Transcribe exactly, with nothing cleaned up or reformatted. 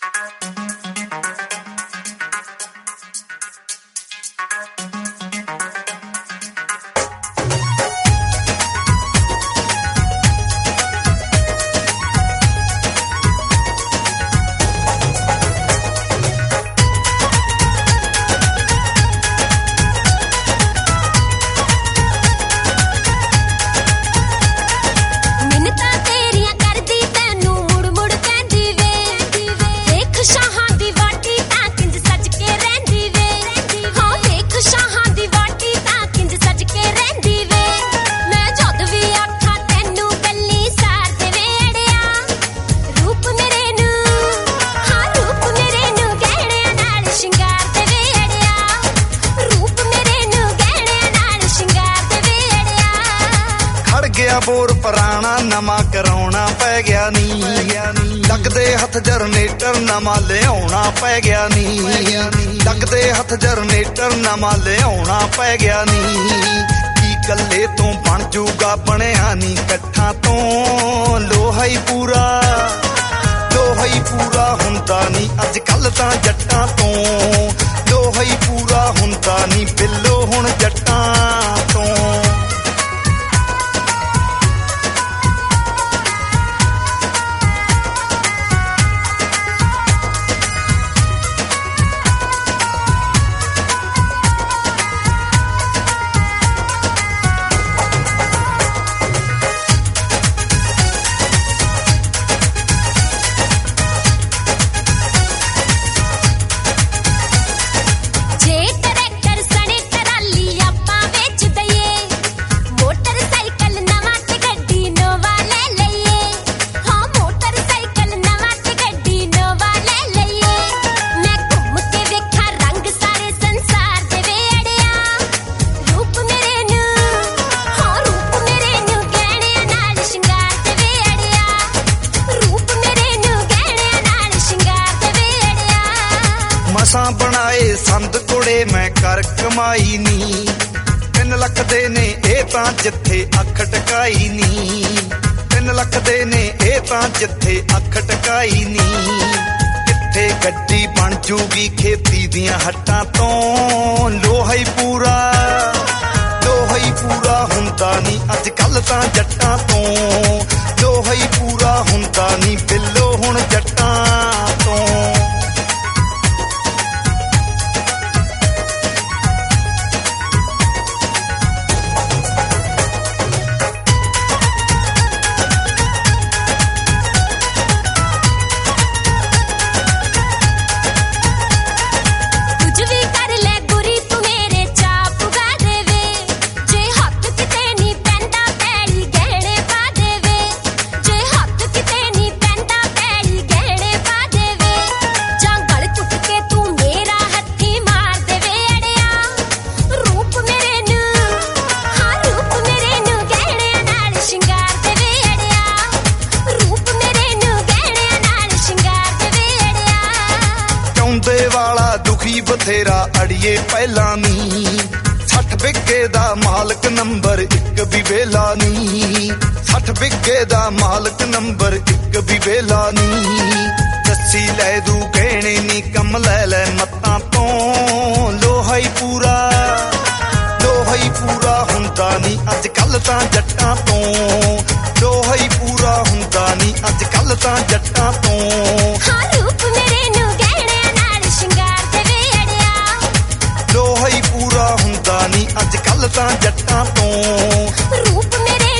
Bore ਪੁਰਾਣਾ ਨਵਾਂ ਕਰਾਉਣਾ ਪੈ ਗਿਆ ਨੀ, ਲੱਗਦੇ ਹੱਥ ਜਰਨੇਟਰ ਨਵਾਂ ਲਿਆਉਣਾ ਪੈ ਗਿਆ ਨੀ, ਲੱਗਦੇ ਹੱਥ ਜਰਨੇਟਰ ਨਵਾਂ ਲਿਆਉਣਾ ਪੈ ਗਿਆ ਨੀ। ਕੀ ਗੱਲੇ ਤੋਂ ਬਣ ਜੂਗਾ ਬਣਿਆ ਨੀ ਇਕੱਠਾਂ ਤੋਂ ਲੋਹਾ ਹੀ ਪੂਰਾ, ਲੋਹਾ ਹੀ ਪੂਰਾ ਹੁੰਦਾ ਨੀ ਅੱਜ ਕੱਲ ਤਾਂ ਜੱਟਾਂ ਤੋਂ, ਲੋਹਾ ਹੀ ਪੂਰਾ ਹੁੰਦਾ ਨੀ ਬਿੱਲੋ ਹੁਣ ਜੱਟਾਂ ਤੋਂ। ਬਣਾਏ ਸੰਦ ਕੁੜੇ ਮੈਂ ਕਰ ਕਮਾਈ ਨੀ, ਤਿੰਨ ਲੱਖ ਦੇ ਨੇ ਇਹ ਤਾਂ ਜਿੱਥੇ ਅੱਖ ਟਕਾਈ ਨੀ, ਤਿੰਨ ਲੱਖ ਦੇ ਨੇ ਇਹ ਤਾਂ ਜਿੱਥੇ ਅੱਖ ਟਕਾਈ ਨੀ। ਕਿੱਥੇ ਗੱਡੀ ਬਣ ਜੂਗੀ ਖੇਤੀ ਦੀਆਂ ਹੱਟਾਂ ਤੋਂ ਲੋਹਾ ਹੀ ਪੂਰਾ, ਲੋਹਾ ਹੀ ਪੂਰਾ ਹੁੰਦਾ ਨੀ ਅੱਜ ਕੱਲ ਤਾਂ ਜੱਟਾਂ ਤੋਂ, ਲੋਹਾ ਹੀ ਪੂਰਾ ਹੁੰਦਾ ਨੀ ਬਿੱਲੋ ਹੁਣ ਜੱਟਾਂ ਤੋਂ। ਵਾਲਾ ਦੁਖੀ ਬਥੇਰਾ ਅੜੀਏ ਪਹਿਲਾਂ ਨੀ, ਸੱਠ ਬਿੱਗੇ ਦਾ ਮਾਲਕ ਨੰਬਰ ਇੱਕ ਵੀ ਵੇਲਾ ਨੀ, ਸੱਠ ਬਿੱਗੇ ਦਾ ਮਾਲਕ ਨੰਬਰ ਇੱਕ ਵੀ ਵੇਲਾ ਨੀ। ਦੱਸੀ ਲੈ ਦੂ ਗਹਿਣੇ ਨੀ ਕੰਮ ਲੈ ਲੈ ਮੱਤਾਂ ਤੋਂ ਲੋਹਾ ਹੀ ਪੂਰਾ, ਲੋਹਾ ਹੀ ਪੂਰਾ ਹੁੰਦਾ ਨੀ ਅੱਜ ਕੱਲ ਤਾਂ ਜੱਟਾਂ ਤੋਂ, ਲੋਹਾ ਹੀ ਪੂਰਾ ਹੁੰਦਾ ਨੀ ਅੱਜ ਕੱਲ ਤਾਂ ਜੱਟਾਂ ਤੋਂ। ਲੋਹਾ ਹੀ ਪੂਰਾ ਹੁੰਦਾ ਨੀ ਅੱਜ ਕੱਲ ਤਾਂ ਜੱਟਾਂ ਤੋਂ, ਰੂਪ ਮੇਰੇ